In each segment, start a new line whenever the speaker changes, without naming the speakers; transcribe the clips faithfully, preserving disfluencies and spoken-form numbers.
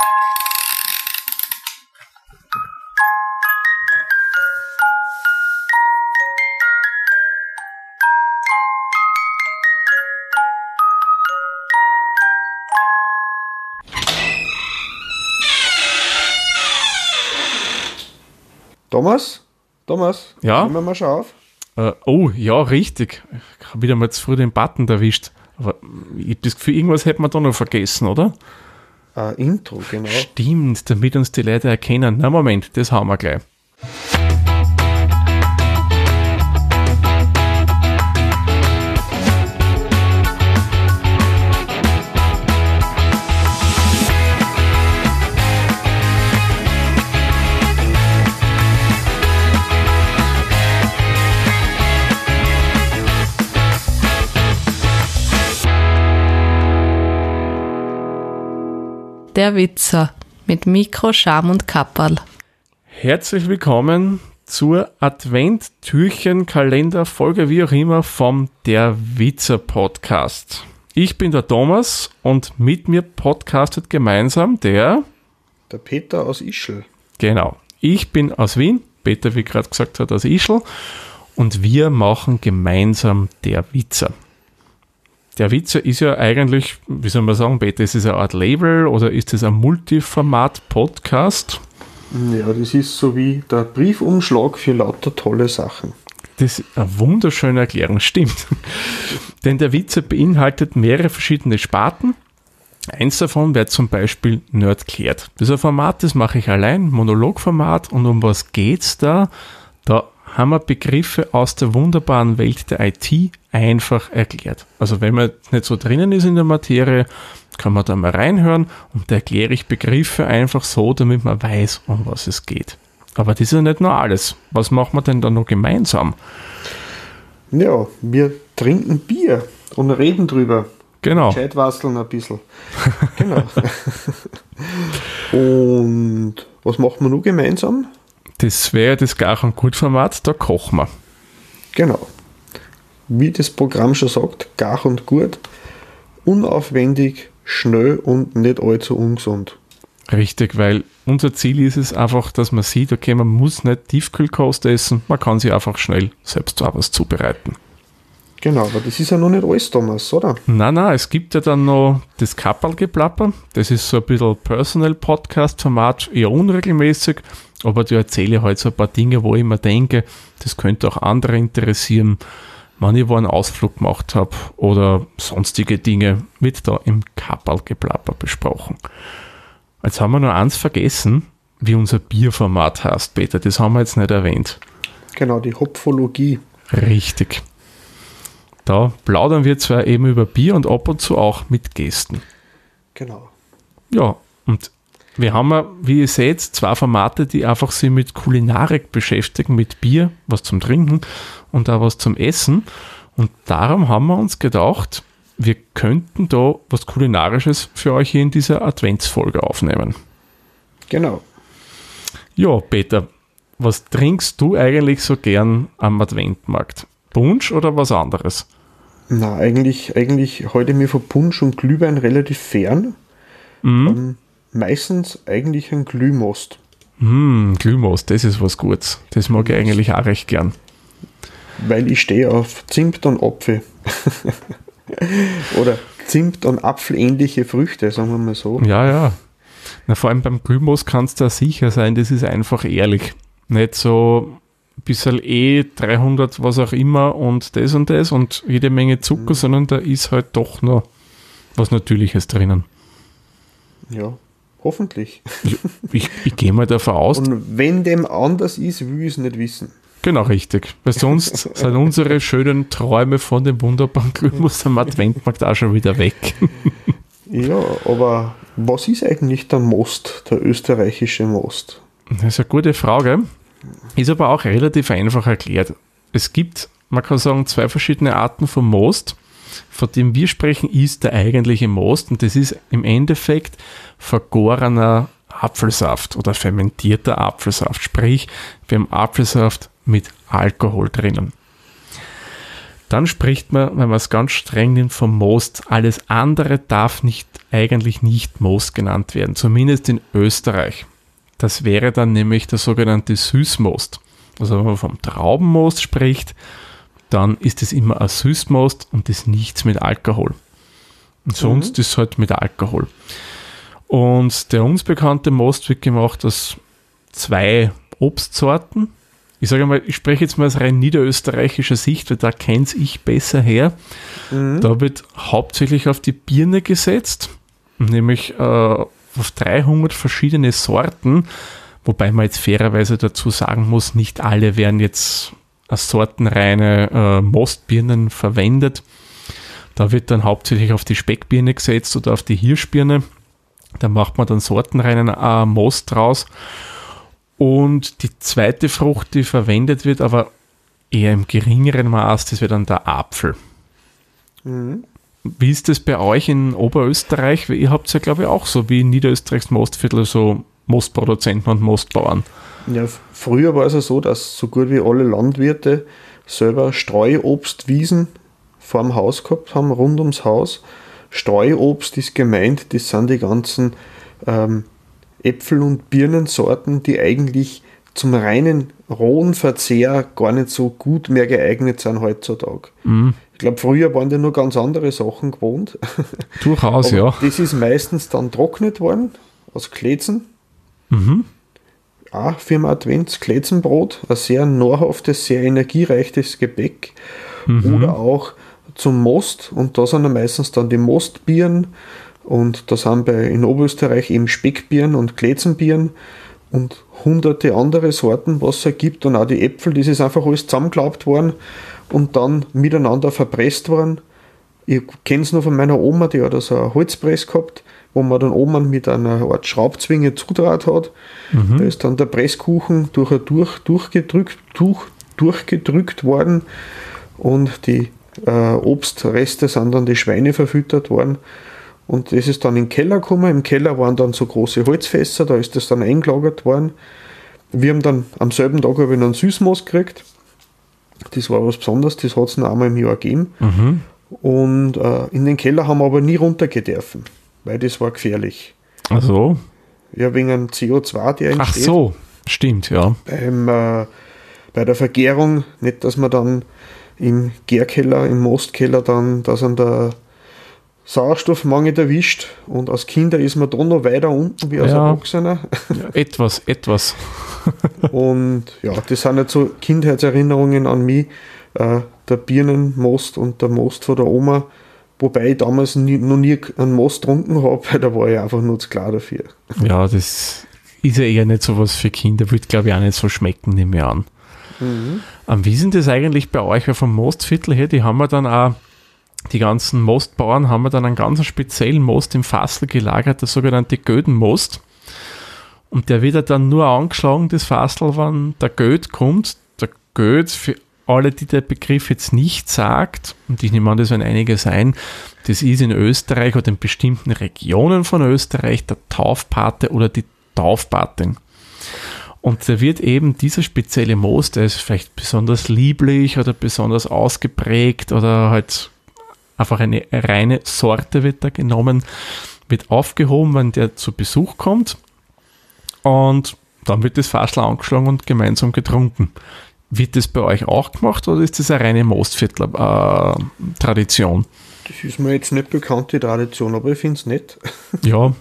Thomas? Thomas?
Ja?
Nehmen wir mal schon auf.
Äh, oh, ja, richtig. Ich habe wieder mal zu früh den Button erwischt. Aber ich habe das Gefühl, irgendwas hätte man da noch vergessen, oder?
Ein Intro, genau.
Stimmt, damit uns die Leute erkennen. Na Moment, das haben wir gleich.
Der Witzer mit Mikro, Scham und Kapperl.
Herzlich willkommen zur Advent-Türchen-Kalender-Folge, wie auch immer, vom Der Witzer-Podcast. Ich bin der Thomas und mit mir podcastet gemeinsam der...
Der Peter aus Ischl.
Genau. Ich bin aus Wien, Peter, wie gerade gesagt hat, aus Ischl, und wir machen gemeinsam Der Witzer. Der Witzer ist ja eigentlich, wie soll man sagen, Peter, ist es eine Art Label oder ist es ein Multiformat-Podcast?
Ja, das ist so wie der Briefumschlag für lauter tolle Sachen.
Das ist eine wunderschöne Erklärung, stimmt. Denn der Witzer beinhaltet mehrere verschiedene Sparten. Eins davon wäre zum Beispiel Nerdklärt. Das ist ein Format, das mache ich allein, Monologformat. Und um was geht's da? Da haben wir Begriffe aus der wunderbaren Welt der I T einfach erklärt. Also wenn man nicht so drinnen ist in der Materie, kann man da mal reinhören und da erkläre ich Begriffe einfach so, damit man weiß, um was es geht. Aber das ist ja nicht nur alles. Was machen wir denn da noch gemeinsam?
Ja, wir trinken Bier und reden drüber.
Genau.
Scheitwasseln ein bisschen. Genau. Und was machen wir noch gemeinsam?
Das wäre das Gach- und Gut-Format, da kochen wir.
Genau. Wie das Programm schon sagt, Gach und Gut, unaufwendig, schnell und nicht allzu ungesund.
Richtig, weil unser Ziel ist es einfach, dass man sieht, okay, man muss nicht Tiefkühlkost essen, man kann sich einfach schnell selbst auch was zubereiten.
Genau, aber das ist ja noch nicht alles, Thomas, oder?
Nein, nein, es gibt ja dann noch das Kapperlgeplapper, das ist so ein bisschen Personal-Podcast-Format, eher unregelmäßig, aber da erzähle ich halt so ein paar Dinge, wo ich mir denke, das könnte auch andere interessieren, wenn ich wo einen Ausflug gemacht habe oder sonstige Dinge, wird da im Kapperlgeplapper besprochen. Jetzt haben wir noch eins vergessen, wie unser Bierformat heißt, Peter, das haben wir jetzt nicht erwähnt.
Genau, die Hopfologie.
Richtig. Da plaudern wir zwar eben über Bier und ab und zu auch mit Gästen.
Genau.
Ja, und wir haben ja, wie ihr seht, zwei Formate, die einfach sich mit Kulinarik beschäftigen, mit Bier, was zum Trinken und auch was zum Essen. Und darum haben wir uns gedacht, wir könnten da was Kulinarisches für euch hier in dieser Adventsfolge aufnehmen.
Genau.
Ja, Peter, was trinkst du eigentlich so gern am Adventmarkt? Punsch oder was anderes?
Na, eigentlich, eigentlich halte ich mir von Punsch und Glühwein relativ fern.
Mhm.
Ähm, meistens eigentlich ein Glühmost.
Mm, Glühmost, das ist was Gutes. Das mag ich eigentlich auch recht gern.
Weil ich stehe auf Zimt und Apfel. Oder Zimt und Apfelähnliche Früchte, sagen wir mal so.
Ja, ja. Na, vor allem beim Glühmost kannst du sicher sein, das ist einfach ehrlich. Nicht so ein bisschen E dreihundert, was auch immer und das und das und jede Menge Zucker, mhm. sondern da ist halt doch noch was Natürliches drinnen.
Ja, hoffentlich.
Ich, ich, ich gehe mal davon aus.
Und wenn dem anders ist, will ich es nicht wissen.
Genau, richtig. Weil sonst sind unsere schönen Träume von dem wunderbaren Glühmost am Adventmarkt auch schon wieder weg.
Ja, aber was ist eigentlich der Most, der österreichische Most?
Das ist eine gute Frage. Ist aber auch relativ einfach erklärt. Es gibt, man kann sagen, zwei verschiedene Arten von Most. Von dem wir sprechen, ist der eigentliche Most und das ist im Endeffekt vergorener Apfelsaft oder fermentierter Apfelsaft. Sprich, wir haben Apfelsaft mit Alkohol drinnen. Dann spricht man, wenn man es ganz streng nimmt, vom Most. Alles andere darf nicht, eigentlich nicht Most genannt werden, zumindest in Österreich. Das wäre dann nämlich der sogenannte Süßmost. Also wenn man vom Traubenmost spricht, dann ist es immer ein Süßmost und ist nichts mit Alkohol. Und sonst mhm. ist es halt mit Alkohol. Und der uns bekannte Most wird gemacht aus zwei Obstsorten. Ich sage mal, ich spreche jetzt mal aus rein niederösterreichischer Sicht, weil da kenne ich besser her. Mhm. Da wird hauptsächlich auf die Birne gesetzt, nämlich äh, auf dreihundert verschiedene Sorten, wobei man jetzt fairerweise dazu sagen muss, nicht alle werden jetzt als sortenreine äh, Mostbirnen verwendet. Da wird dann hauptsächlich auf die Speckbirne gesetzt oder auf die Hirschbirne. Da macht man dann sortenreinen äh, Most draus. Und die zweite Frucht, die verwendet wird, aber eher im geringeren Maß, das wäre dann der Apfel. Mhm. Wie ist das bei euch in Oberösterreich? Ihr habt es ja, glaube ich, auch so wie in Niederösterreichs Mostviertel so Mostproduzenten und Mostbauern.
Ja, früher war es ja so, dass so gut wie alle Landwirte selber Streuobstwiesen vor dem Haus gehabt haben, rund ums Haus. Streuobst ist gemeint, das sind die ganzen ähm, Äpfel- und Birnensorten, die eigentlich zum reinen rohen Verzehr gar nicht so gut mehr geeignet sind heutzutage. Mhm. Ich glaube, früher waren die nur ganz andere Sachen gewohnt.
Durchaus, ja.
Das ist meistens dann trocknet worden, aus Kletzen.
Mhm.
Auch für ein Advents Kletzenbrot, ein sehr nahrhaftes, sehr energiereiches Gebäck. Mhm. Oder auch zum Most, und da sind dann meistens dann die Mostbirnen. Und da sind bei, in Oberösterreich eben Speckbirnen und Kletzenbirnen und hunderte andere Sorten, was es gibt. Und auch die Äpfel, das ist einfach alles zusammengeklaubt worden und dann miteinander verpresst worden. Ich kenne es noch von meiner Oma, die hat so eine Holzpress gehabt, wo man dann oben mit einer Art Schraubzwinge zudraht hat. Mhm. Da ist dann der Presskuchen durch, durch, durchgedrückt, durch, durchgedrückt worden und die äh, Obstreste sind dann die Schweine verfüttert worden. Und das ist dann in den Keller gekommen. Im Keller waren dann so große Holzfässer, da ist das dann eingelagert worden. Wir haben dann am selben Tag habe ich einen Süßmost gekriegt. Das war was Besonderes, das hat es noch einmal im Jahr gegeben. Mhm. Und äh, in den Keller haben wir aber nie runtergehen dürfen, weil das war gefährlich.
Ach so.
Ja, wegen einem C O zwei, der entsteht.
Ach so, stimmt, ja.
Beim, äh, bei der Vergärung, nicht, dass man dann im Gärkeller, im Mostkeller dann, dass an der Sauerstoffmangel erwischt und als Kinder ist man da noch weiter unten wie als
ja,
Erwachsener.
Ja, etwas, etwas.
Und ja, das sind jetzt so Kindheitserinnerungen an mich, äh, der Birnenmost und der Most von der Oma, wobei ich damals nie, noch nie einen Most getrunken habe, weil da war ich einfach nur zu klar dafür.
Ja, das ist ja eher nicht so was für Kinder, wird glaube ich auch nicht so schmecken, nehme ich an. Mhm. Um, wie sind das eigentlich bei euch vom Mostviertel her? Die haben wir dann auch Die ganzen Mostbauern haben wir dann einen ganz speziellen Most im Fassel gelagert, der sogenannte Gödenmost. Und der wird dann nur angeschlagen, das Fassel, wenn der Göd kommt. Der Göd, für alle, die der Begriff jetzt nicht sagt, und ich nehme an, das werden einige sein, das ist in Österreich oder in bestimmten Regionen von Österreich der Taufpate oder die Taufpatin. Und da wird eben dieser spezielle Most, der ist vielleicht besonders lieblich oder besonders ausgeprägt oder halt einfach eine reine Sorte wird da genommen, wird aufgehoben, wenn der zu Besuch kommt und dann wird das Fassel angeschlagen und gemeinsam getrunken. Wird das bei euch auch gemacht oder ist das eine reine Mostviertler-Tradition?
Das ist mir jetzt nicht bekannt, die Tradition, aber ich finde es nett.
Ja,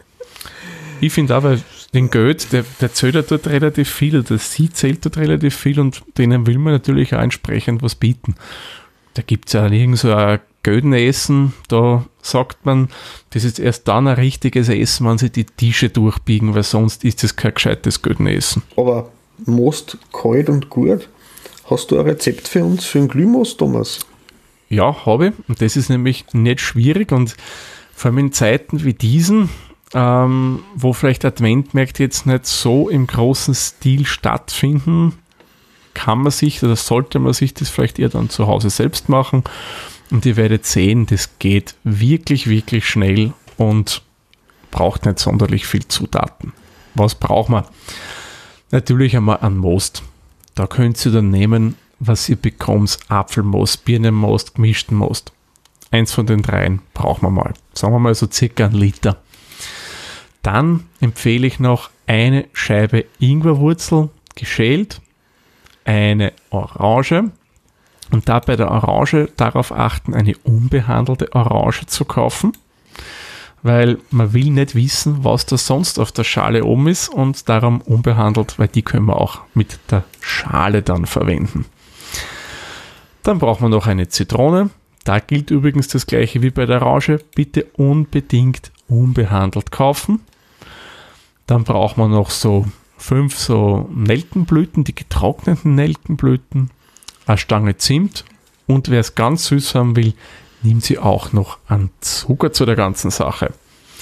ich finde auch, weil den Göd, der, der zählt dort relativ viel, der sie zählt dort relativ viel und denen will man natürlich auch entsprechend was bieten. Da gibt es ja irgend so ein Gödenessen, da sagt man, das ist erst dann ein richtiges Essen, wenn sie die Tische durchbiegen, weil sonst ist das kein gescheites Gödenessen.
Aber Most kalt und gut. Hast du ein Rezept für uns, für einen Glühmost, Thomas?
Ja, habe ich. Und das ist nämlich nicht schwierig und vor allem in Zeiten wie diesen, ähm, wo vielleicht Adventmärkte jetzt nicht so im großen Stil stattfinden, kann man sich oder sollte man sich das vielleicht eher dann zu Hause selbst machen. Und ihr werdet sehen, das geht wirklich, wirklich schnell und braucht nicht sonderlich viel Zutaten. Was braucht man? Natürlich einmal einen Most. Da könnt ihr dann nehmen, was ihr bekommt, Apfelmost, Birnenmost, gemischten Most. Eins von den dreien brauchen wir mal. Sagen wir mal so circa einen Liter. Dann empfehle ich noch eine Scheibe Ingwerwurzel, geschält, eine Orange und da bei der Orange darauf achten, eine unbehandelte Orange zu kaufen, weil man will nicht wissen, was da sonst auf der Schale oben ist und darum unbehandelt, weil die können wir auch mit der Schale dann verwenden. Dann braucht man noch eine Zitrone. Da gilt übrigens das gleiche wie bei der Orange. Bitte unbedingt unbehandelt kaufen. Dann braucht man noch so fünf so Nelkenblüten, die getrockneten Nelkenblüten, eine Stange Zimt und wer es ganz süß haben will, nimmt sie auch noch an Zucker zu der ganzen Sache.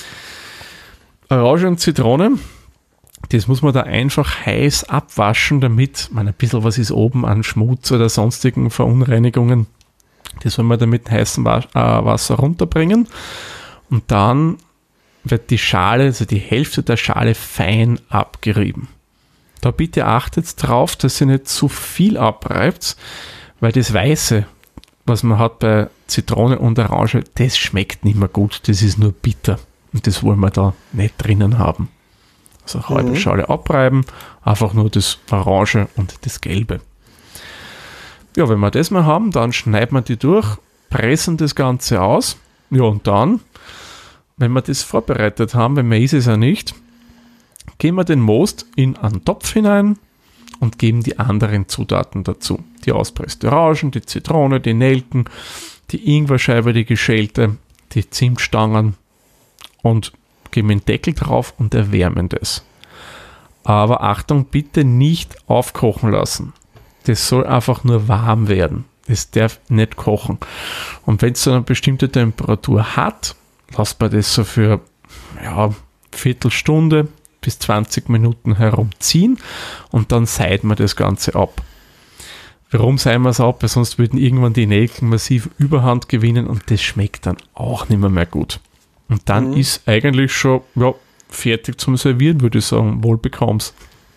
Orange und Zitrone, das muss man da einfach heiß abwaschen, damit man ein bisschen was ist oben an Schmutz oder sonstigen Verunreinigungen. Das soll man dann mit heißem Wasser runterbringen und dann wird die Schale, also die Hälfte der Schale fein abgerieben. Da bitte achtet drauf, dass ihr nicht zu viel abreibt, weil das Weiße, was man hat bei Zitrone und Orange, das schmeckt nicht mehr gut, das ist nur bitter und das wollen wir da nicht drinnen haben. Also halbe mhm. Schale abreiben, einfach nur das Orange und das Gelbe. Ja, wenn wir das mal haben, dann schneiden wir die durch, pressen das Ganze aus, ja und dann, wenn wir das vorbereitet haben, wenn man ist es ja nicht, geben wir den Most in einen Topf hinein und geben die anderen Zutaten dazu. Die auspresste Orangen, die Zitrone, die Nelken, die Ingwerscheibe, die geschälte, die Zimtstangen und geben den Deckel drauf und erwärmen das. Aber Achtung, bitte nicht aufkochen lassen. Das soll einfach nur warm werden. Es darf nicht kochen. Und wenn es so eine bestimmte Temperatur hat, lasst man das so für ja, Viertelstunde bis zwanzig Minuten herumziehen und dann seiht man das Ganze ab. Warum seihen wir es ab? Weil sonst würden irgendwann die Nelken massiv Überhand gewinnen und das schmeckt dann auch nicht mehr, mehr gut. Und dann mhm. ist eigentlich schon ja, fertig zum Servieren, würde ich sagen, wohl bekomm's.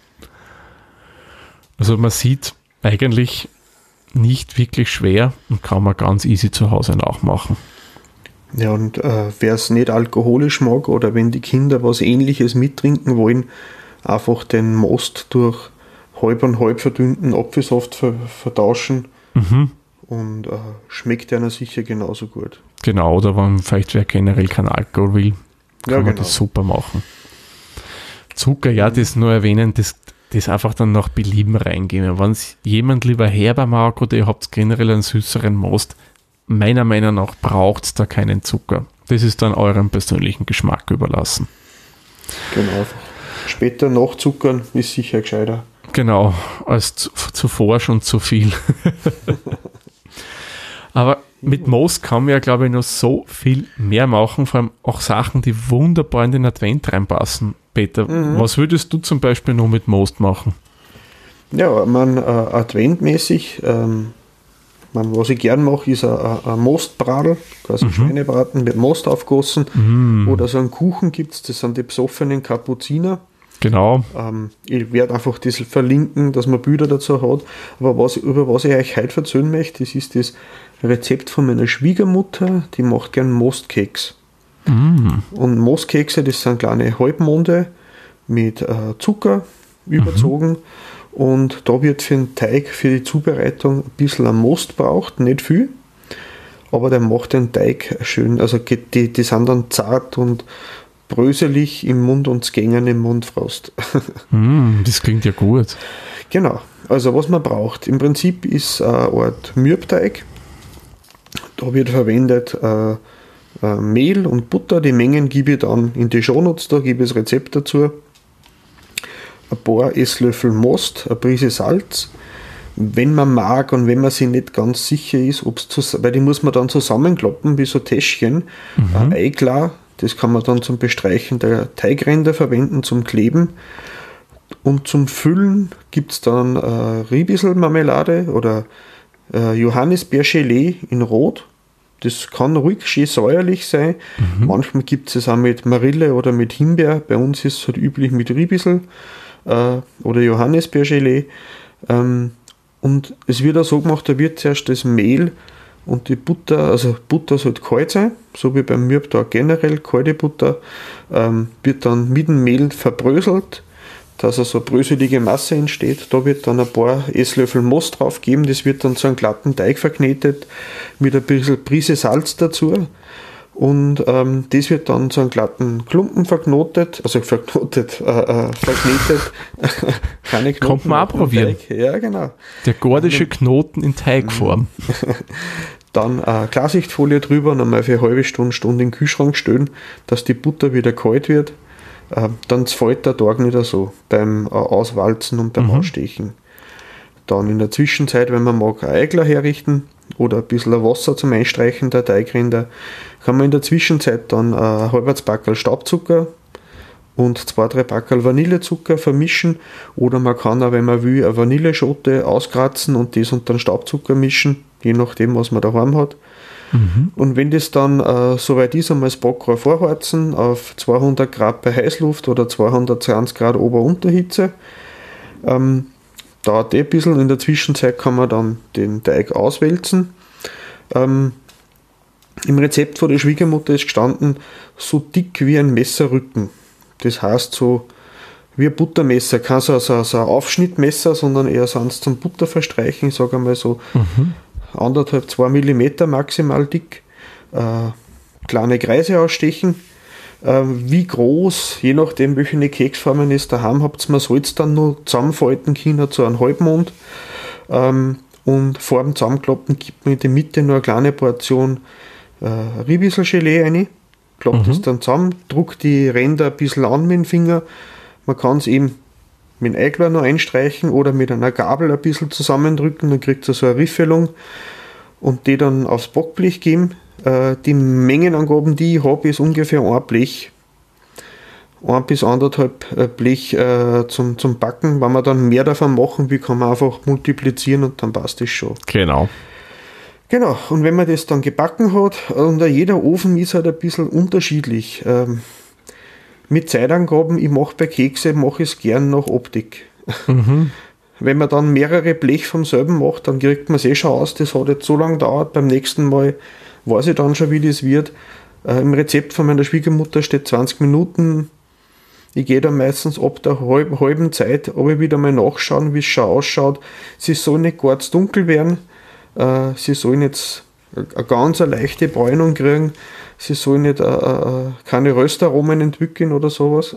Also man sieht eigentlich nicht wirklich schwer und kann man ganz easy zu Hause nachmachen.
Ja, und äh, wer es nicht alkoholisch mag oder wenn die Kinder was Ähnliches mittrinken wollen, einfach den Most durch halb und halb verdünnten Apfelsaft ver- vertauschen mhm. und äh, schmeckt einer sicher genauso gut.
Genau, oder wenn vielleicht wer generell kein Alkohol will, kann ja, man genau. das super machen. Zucker, ja, das nur erwähnen, das, das einfach dann nach Belieben reingeben. Wenn es jemand lieber herber mag oder ihr habt generell einen süßeren Most, meiner Meinung nach braucht es da keinen Zucker. Das ist dann eurem persönlichen Geschmack überlassen.
Genau. Später nachzuckern ist sicher gescheiter.
Genau, als zu, zuvor schon zu viel. Aber mit Most kann man ja, glaube ich, noch so viel mehr machen, vor allem auch Sachen, die wunderbar in den Advent reinpassen. Peter, mhm. was würdest du zum Beispiel noch mit Most machen?
Ja, man äh, adventmäßig ähm Man, was ich gern mache, ist ein, ein Mostbradl, quasi mhm. Schweinebraten mit Most aufgossen. Mhm. Oder so einen Kuchen gibt es, das sind die besoffenen Kapuziner.
Genau.
Ähm, ich werde einfach das verlinken, dass man Bilder dazu hat. Aber was, über was ich euch heute erzählen möchte, das ist das Rezept von meiner Schwiegermutter, die macht gern Mostkeks. Mhm. Und Mostkekse, das sind kleine Halbmonde mit äh, Zucker überzogen. Mhm. Und da wird für den Teig, für die Zubereitung ein bisschen am Most braucht, nicht viel, aber der macht den Teig schön, also die, die sind dann zart und bröselig im Mund und gängen im Mundfrost.
Mm, das klingt ja gut.
Genau, also was man braucht, im Prinzip ist eine Art Mürbteig, da wird verwendet äh, äh, Mehl und Butter, die Mengen gebe ich dann in die Shownotes, da gebe ich das Rezept dazu. Ein paar Esslöffel Most, eine Prise Salz. Wenn man mag und wenn man sich nicht ganz sicher ist, ob's zu, weil die muss man dann zusammenklappen wie so Täschchen. Mhm. Ein Eiklar, das kann man dann zum Bestreichen der Teigränder verwenden, zum Kleben. Und zum Füllen gibt es dann äh, Riebisselmarmelade oder äh, Johannisbeergelee in Rot. Das kann ruhig schön säuerlich sein. Mhm. Manchmal gibt es auch mit Marille oder mit Himbeer. Bei uns ist es halt üblich mit Riebissel. Oder Johannisbeergelee. Ähm, Und es wird auch so gemacht, da wird zuerst das Mehl und die Butter, also Butter sollte kalt sein, so wie beim Mürbtag generell, kalte Butter, ähm, wird dann mit dem Mehl verbröselt, dass also eine bröselige Masse entsteht. Da wird dann ein paar Esslöffel Most drauf geben, das wird dann zu einem glatten Teig verknetet, mit ein bisschen Prise Salz dazu. Und ähm, das wird dann zu einem glatten Klumpen verknotet, also verknotet, äh, äh, verknetet. Keine Knoten.
Kommt man auch probieren.
Teig. Ja, genau.
Der gordische Knoten in Teigform.
Dann eine Klarsichtfolie drüber und einmal für eine halbe Stunde, Stunde in den Kühlschrank stellen, dass die Butter wieder kalt wird. Äh, dann zerfällt der Tag nicht so beim äh, Auswalzen und beim mhm. Ausstechen. Dann in der Zwischenzeit, wenn man mag, ein Eigler herrichten oder ein bisschen Wasser zum Einstreichen der Teigränder, kann man in der Zwischenzeit dann ein halbes Backerl Staubzucker und zwei, drei Backerl Vanillezucker vermischen, oder man kann auch, wenn man will, eine Vanilleschote auskratzen und das unter den Staubzucker mischen, je nachdem, was man daheim hat. Mhm. Und wenn das dann äh, soweit ist, einmal das Backrohr vorheizen auf zweihundert Grad bei Heißluft oder zweihundertzwanzig Grad Ober-Unterhitze. Ähm, dauert eh ein bisschen. In der Zwischenzeit kann man dann den Teig auswälzen. Ähm, Im Rezept von der Schwiegermutter ist gestanden, so dick wie ein Messerrücken. Das heißt so wie ein Buttermesser, kein so, so, so ein Aufschnittmesser, sondern eher sonst zum Butter verstreichen, ich sage einmal so mhm. anderthalb, zwei Millimeter maximal dick. Äh, kleine Kreise ausstechen. Äh, wie groß, je nachdem welche Keksformen es daheim habt, man soll es dann noch zusammenfalten können zu einem Halbmond. Ähm, und vor dem Zusammenklappen gibt man in die Mitte noch eine kleine Portion äh, Riebisselgelee rein. Klappt es mhm. dann zusammen, druckt die Ränder ein bisschen an mit dem Finger. Man kann es eben mit dem Eigler noch einstreichen oder mit einer Gabel ein bisschen zusammendrücken, dann kriegt ihr so eine Riffelung und die dann aufs Backblech geben. Äh, die Mengenangaben, die ich habe, ist ungefähr ein Blech. Ein bis anderthalb Blech äh, zum, zum Backen. Wenn man dann mehr davon machen will, kann man einfach multiplizieren und dann passt das schon.
Genau.
Genau, und wenn man das dann gebacken hat, und jeder Ofen ist halt ein bisschen unterschiedlich. Ähm, mit Zeitangaben, ich mache bei Kekse, mache ich es gern nach Optik. Mhm. Wenn man dann mehrere Blech vom selben macht, dann kriegt man es eh schon aus, das hat jetzt so lange gedauert, beim nächsten Mal weiß ich dann schon, wie das wird. Äh, Im Rezept von meiner Schwiegermutter steht zwanzig Minuten. Ich gehe dann meistens ab der halb, halben Zeit, aber wieder mal nachschauen, wie es schon ausschaut. Sie soll nicht ganz dunkel werden. Uh, sie sollen jetzt eine ganz eine leichte Bräunung kriegen, sie sollen nicht uh, uh, keine Röstaromen entwickeln oder sowas.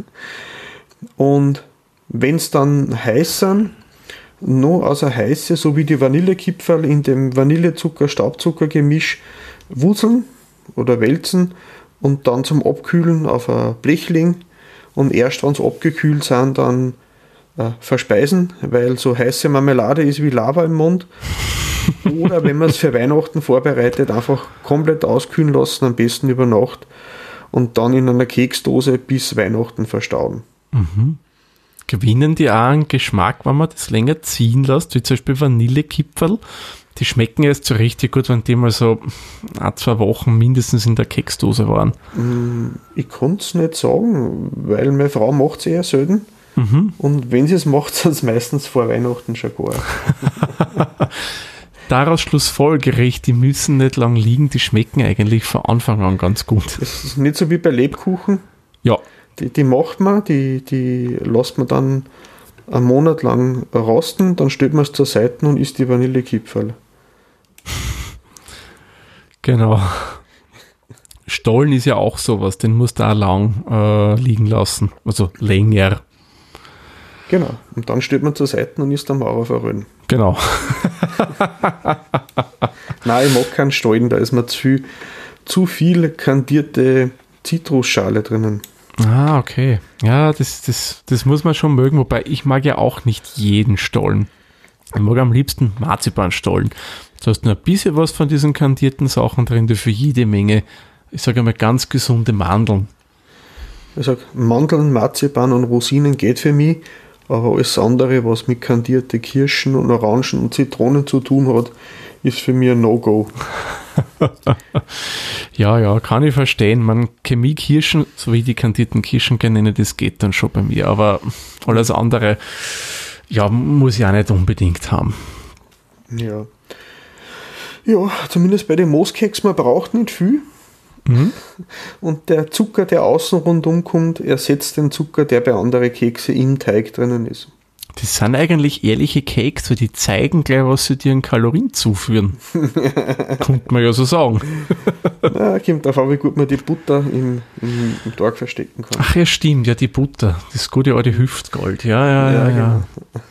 Und wenn es dann heiß sind, noch aus der Heiße, so wie die Vanillekipferl in dem Vanillezucker-Staubzucker-Gemisch wurzeln oder wälzen und dann zum Abkühlen auf ein Blech legen und erst wenn sie abgekühlt sind, dann uh, verspeisen, weil so heiße Marmelade ist wie Lava im Mund. Oder wenn man es für Weihnachten vorbereitet, einfach komplett auskühlen lassen, am besten über Nacht und dann in einer Keksdose bis Weihnachten verstauen.
Mhm. Gewinnen die auch einen Geschmack, wenn man das länger ziehen lässt, wie zum Beispiel Vanillekipferl? Die schmecken erst so richtig gut, wenn die mal so ein, zwei Wochen mindestens in der Keksdose waren.
Ich kann es nicht sagen, weil meine Frau macht es eher selten. Mhm. Und wenn sie es macht, sind es meistens vor Weihnachten schon gar.
Daraus schlussfolgerich, die müssen nicht lang liegen, die schmecken eigentlich von Anfang an ganz gut.
Das ist nicht so wie bei Lebkuchen.
Ja.
Die, die macht man, die, die lässt man dann einen Monat lang rosten, dann stellt man es zur Seite und isst die Vanillekipferl.
Genau. Stollen ist ja auch sowas, den musst du auch lang äh, liegen lassen, also länger.
Genau, und dann steht man zur Seite und isst am Mauer verrollen.
Genau.
Nein, ich mag keinen Stollen, da ist mir zu viel, zu viel kandierte Zitrusschale drinnen.
Ah, okay. Ja, das, das, das muss man schon mögen, wobei ich mag ja auch nicht jeden Stollen. Ich mag am liebsten Marzipanstollen. Du hast nur ein bisschen was von diesen kandierten Sachen drin, die für jede Menge, ich sage mal, ganz gesunde Mandeln.
Ich sage, Mandeln, Marzipan und Rosinen geht für mich, aber alles andere, was mit kandierte Kirschen und Orangen und Zitronen zu tun hat, ist für mich ein No-Go.
Ja, ja, kann ich verstehen. Man, Chemie-Kirschen, so wie ich die kandierten Kirschen nenne, das geht dann schon bei mir, aber alles andere, ja, muss ich auch nicht unbedingt haben.
Ja. Ja, zumindest bei den Mooskeks, man braucht nicht viel.
Mhm.
Und der Zucker, der außen rundum kommt, ersetzt den Zucker, der bei anderen Kekse im Teig drinnen ist.
Das sind eigentlich ehrliche Cakes, weil die zeigen gleich, was sie dir an Kalorien zuführen. Könnte man ja so sagen.
Na, kommt darauf an, wie gut man die Butter im, im, im Tag verstecken kann.
Ach ja, stimmt, ja, die Butter. Das gute alte Hüftgold. Ja, ja, ja. Ja, ja.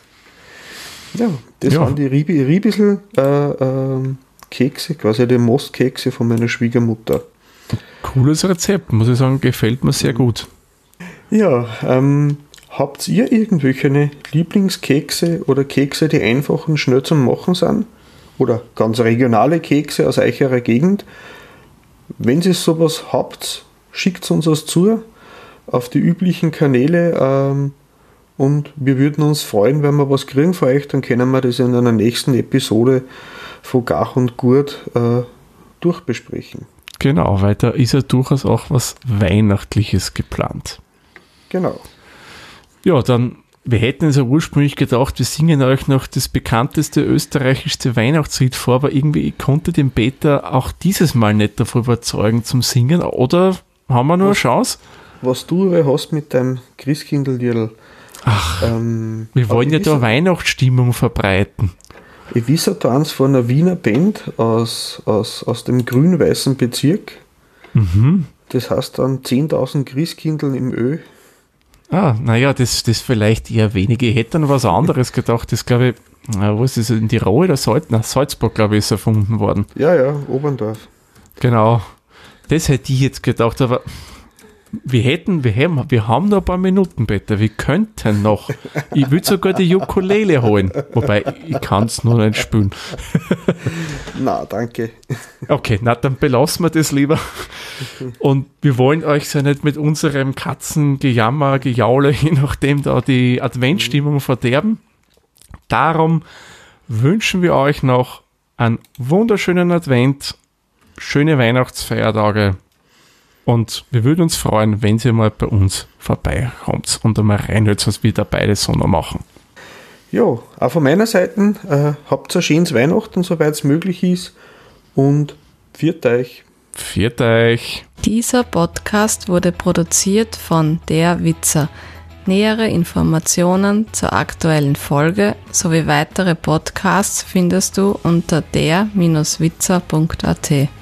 Ja, das
Ja.
waren die Rieb- Riebissel äh, äh, Kekse, quasi die Mostkekse von meiner Schwiegermutter.
Cooles Rezept, muss ich sagen, gefällt mir sehr gut.
Ja, ähm, habt ihr irgendwelche Lieblingskekse oder Kekse, die einfach und schnell zum Machen sind? Oder ganz regionale Kekse aus eurer Gegend? Wenn ihr sowas habt, schickt uns was zu auf die üblichen Kanäle ähm, und wir würden uns freuen, wenn wir was kriegen von euch, dann können wir das in einer nächsten Episode von Gach und Gurt äh, durchbesprechen.
Genau, weil da ist ja durchaus auch was Weihnachtliches geplant.
Genau.
Ja, dann, wir hätten es ja ursprünglich gedacht, wir singen euch noch das bekannteste österreichische Weihnachtslied vor, aber irgendwie ich konnte den Peter auch dieses Mal nicht davon überzeugen zum Singen, oder haben wir nur eine Chance?
Was du aber hast mit deinem Christkindl-Liedl.
Ach,
Ähm,
wir wollen ja
ich
da
wisse-
Weihnachtsstimmung verbreiten.
Ich wisse da eins von einer Wiener Band aus, aus, aus dem grün-weißen Bezirk.
Mhm.
Das heißt dann zehntausend Christkindl im Ö.
Ah, naja, das, das vielleicht eher wenige. Ich hätte dann was anderes gedacht. Das glaube ich, na, wo ist das, in Tirol oder Salz, na, Salzburg, glaube ich, ist erfunden worden.
Ja, ja, Oberndorf.
Genau. Das hätte ich jetzt gedacht, aber wir hätten, wir haben, wir haben noch ein paar Minuten, Peter. Wir könnten noch. Ich würde sogar die Ukulele holen. Wobei, ich kann es nur nicht spielen.
Na, danke.
Okay, na dann belassen wir das lieber. Und wir wollen euch ja nicht mit unserem Katzengejammer, Gejaule, je nachdem da die Adventsstimmung verderben. Darum wünschen wir euch noch einen wunderschönen Advent, schöne Weihnachtsfeiertage und wir würden uns freuen, wenn ihr mal bei uns vorbeikommt und einmal reinhört, was wir da beide so noch machen.
Ja, auch von meiner Seite, äh, habt ein schönes Weihnachten, soweit es möglich ist. Und pfiat euch.
Pfiat euch.
Dieser Podcast wurde produziert von Der Witzer. Nähere Informationen zur aktuellen Folge sowie weitere Podcasts findest du unter der Bindestrich witzer punkt at.